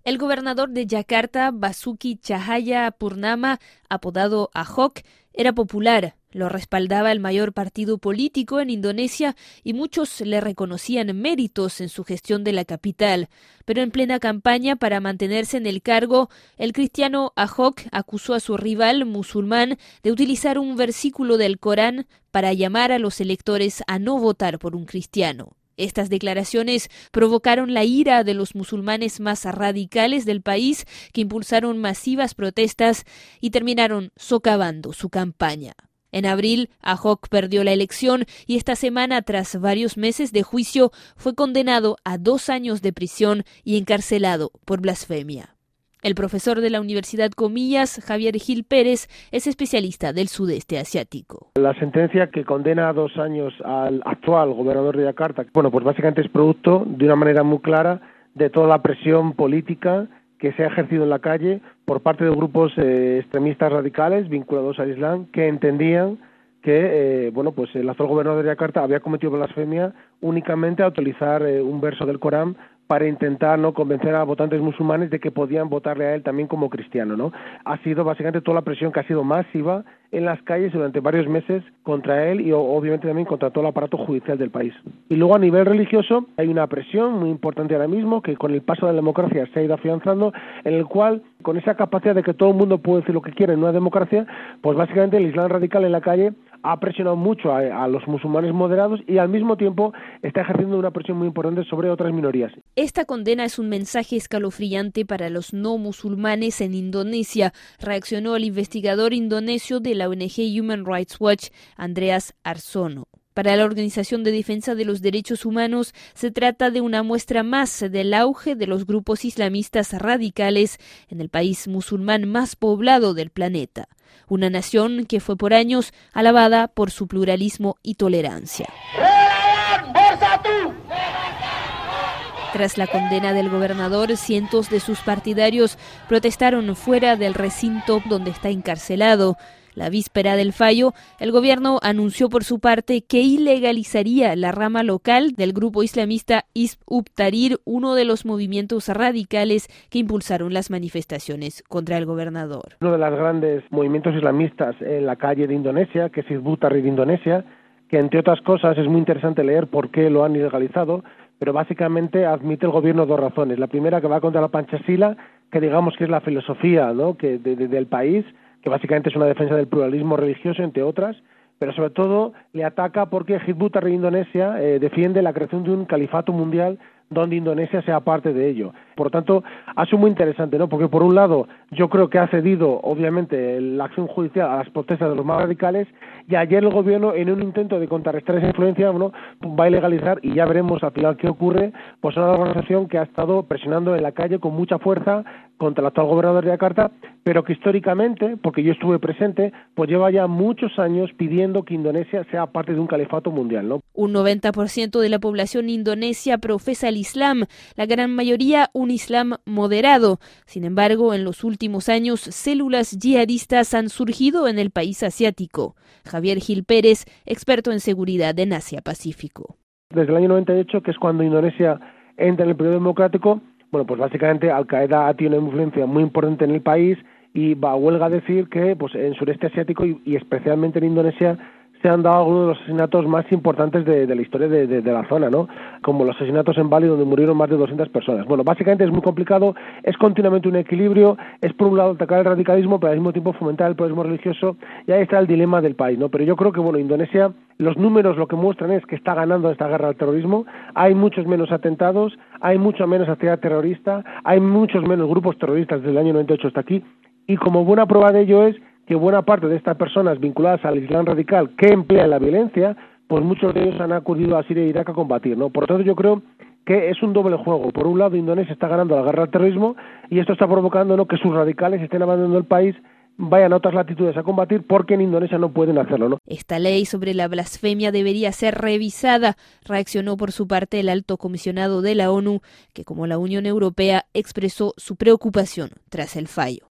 El gobernador de Yakarta, Basuki Cahayapurnama, apodado Ahok, era popular. Lo respaldaba el mayor partido político en Indonesia y muchos le reconocían méritos en su gestión de la capital. Pero en plena campaña para mantenerse en el cargo, el cristiano Ahok acusó a su rival musulmán de utilizar un versículo del Corán para llamar a los electores a no votar por un cristiano. Estas declaraciones provocaron la ira de los musulmanes más radicales del país, que impulsaron masivas protestas y terminaron socavando su campaña. En abril, Ahok perdió la elección y esta semana, tras varios meses de juicio, fue condenado a 2 años de prisión y encarcelado por blasfemia. El profesor de la Universidad Comillas, Javier Gil Pérez, es especialista del sudeste asiático. La sentencia que condena a 2 años al actual gobernador de Yakarta, pues básicamente es producto de una manera muy clara de toda la presión política que se ha ejercido en la calle por parte de grupos extremistas radicales vinculados al Islam, que entendían que el actual gobernador de Yakarta había cometido blasfemia únicamente al utilizar un verso del Corán para intentar convencer a votantes musulmanes de que podían votarle a él también como cristiano, ¿no? Ha sido básicamente toda la presión que ha sido masiva en las calles durante varios meses contra él y obviamente también contra todo el aparato judicial del país. Y luego a nivel religioso hay una presión muy importante ahora mismo que con el paso de la democracia se ha ido afianzando, en el cual con esa capacidad de que todo el mundo puede decir lo que quiere en una democracia, pues básicamente el Islam radical en la calle ha presionado mucho a los musulmanes moderados y al mismo tiempo está ejerciendo una presión muy importante sobre otras minorías. Esta condena es un mensaje escalofriante para los no musulmanes en Indonesia, reaccionó el investigador indonesio de la ONG Human Rights Watch, Andreas Arsono. Para la Organización de Defensa de los Derechos Humanos, se trata de una muestra más del auge de los grupos islamistas radicales en el país musulmán más poblado del planeta, una nación que fue por años alabada por su pluralismo y tolerancia. Tras la condena del gobernador, cientos de sus partidarios protestaron fuera del recinto donde está encarcelado. La víspera del fallo, el gobierno anunció por su parte que ilegalizaría la rama local del grupo islamista Hizb ut-Tahrir, uno de los movimientos radicales que impulsaron las manifestaciones contra el gobernador. Uno de los grandes movimientos islamistas en la calle de Indonesia, que es Hizb ut-Tahrir de Indonesia, que entre otras cosas es muy interesante leer por qué lo han ilegalizado, pero básicamente admite el gobierno 2 razones. La primera, que va contra la Panchasila, que digamos que es la filosofía, ¿no?, del país, que básicamente es una defensa del pluralismo religioso, entre otras, pero sobre todo le ataca porque Hizb ut-Tahrir Indonesia defiende la creación de un califato mundial donde Indonesia sea parte de ello. Por lo tanto, ha sido muy interesante, ¿no? Porque por un lado, yo creo que ha cedido, obviamente, la acción judicial a las protestas de los más radicales, y ayer el gobierno, en un intento de contrarrestar esa influencia, va a ilegalizar, y ya veremos al final qué ocurre, pues una organización que ha estado presionando en la calle con mucha fuerza contra el actual gobernador de Yakarta, pero que históricamente, porque yo estuve presente, pues lleva ya muchos años pidiendo que Indonesia sea parte de un califato mundial, ¿no? Un 90% de la población indonesia profesa el Islam, la gran mayoría un Islam moderado. Sin embargo, en los últimos años, células yihadistas han surgido en el país asiático. Javier Gil Pérez, experto en seguridad en Asia-Pacífico. Desde el año 98, que es cuando Indonesia entra en el periodo democrático, pues básicamente Al-Qaeda ha tenido una influencia muy importante en el país y huelga a decir que pues en sureste asiático y especialmente en Indonesia se han dado algunos de los asesinatos más importantes de la historia de la zona, ¿no? Como los asesinatos en Bali, donde murieron más de 200 personas. Bueno, básicamente es muy complicado, es continuamente un equilibrio, es por un lado atacar el radicalismo, pero al mismo tiempo fomentar el pluralismo religioso, y ahí está el dilema del país, ¿no? Pero yo creo que, Indonesia, los números lo que muestran es que está ganando esta guerra al terrorismo, hay muchos menos atentados, hay mucho menos actividad terrorista, hay muchos menos grupos terroristas desde el año 98 hasta aquí, y como buena prueba de ello es que buena parte de estas personas vinculadas al Islam radical que emplean la violencia, pues muchos de ellos han acudido a Siria e Irak a combatir, ¿no? Por lo tanto, yo creo que es un doble juego. Por un lado, Indonesia está ganando la guerra al terrorismo y esto está provocando, ¿no?, que sus radicales estén abandonando el país, vayan a otras latitudes a combatir porque en Indonesia no pueden hacerlo, ¿no? Esta ley sobre la blasfemia debería ser revisada, reaccionó por su parte el alto comisionado de la ONU, que como la Unión Europea expresó su preocupación tras el fallo.